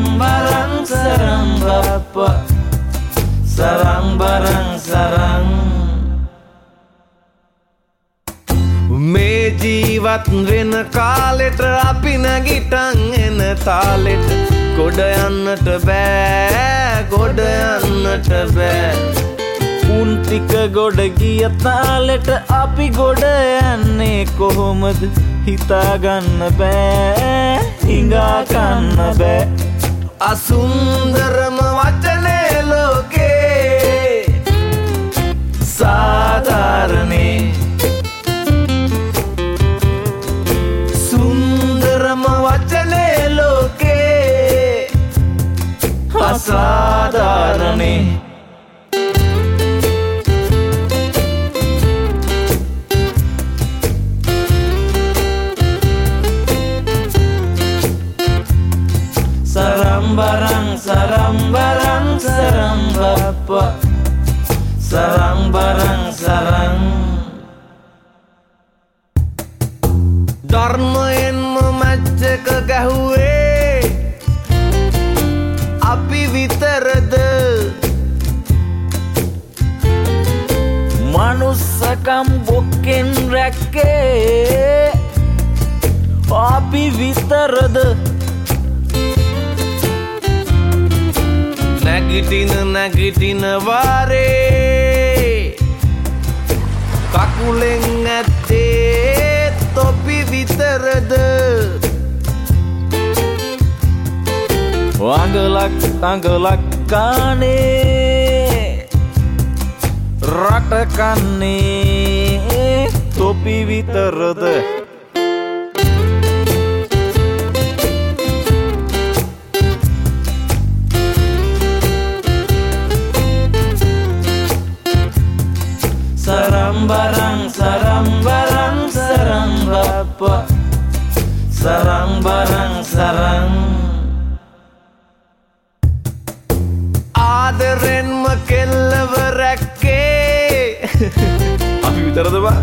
barang sarang bapak, sarang barang sarang. මේ ජීවත් වෙන කාලෙට අපි නැගිටන් එන තාලෙට ගොඩ යන්නට බෑ, ගොඩ යන්නට බෑ. උන් ටික ගොඩ ගිය තාලෙට අපි ගොඩ යන්නේ කොහොමද හිතා ගන්න බෑ, හිඟා ගන්න බෑ. අසුන්දරම වචනේ ලෝකේ සාධාරණේ, වචනේ ලෝකේ අසාධාරණේ. Sarang barang sarang barang sarang bapak, sarang barang sarang. ධර්මයෙන්ම මැච් එක ගැහුවේ අපි විතරද, මනුස්සකම් බොක්කෙන් රැක්කේ අපි විතරද. නැගිටින වාරේ කකුලෙන් ඇත්තේ තොපි විතරද. අඟලක් ගානේ රට කන්නේ තොපි විතරද. Sarang barang sarang bapak, sarang barang sarang. ආදරෙන්ම කෙල්ලව රැක්කේ අපි විතරද බා.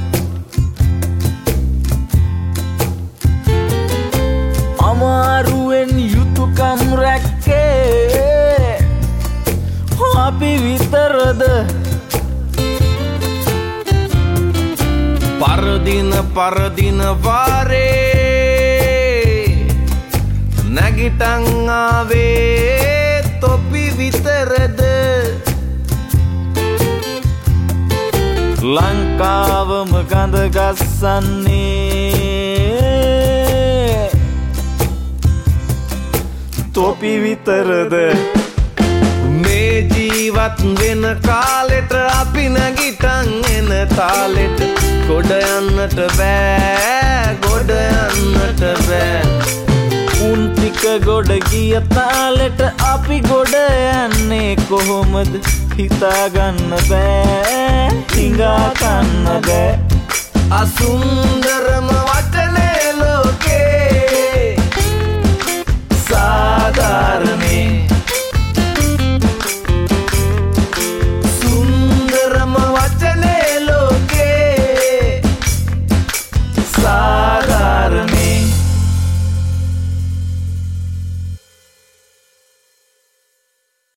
අමාරුවෙන් යුතුයකම් රැක්කේ අපි විතරද. පරදින වාරේ නැගිටන් ආවේ තොපි විතරද. ලංකාවම ගඳ ගස්සන්නේ තොපි විතරද. මේ ජීවත් වෙන කාලෙට අපි නැගිටන් එන තාලෙට ගොඩ යන්නට බෑ, ගොඩ යන්නට බෑ. උන් ටික ගොඩ ගිය තාලෙට අපි ගොඩ යන්නේ කොහොමද හිතා ගන්න බෑ, හිඟා ගන්න බෑ. අසුන්දර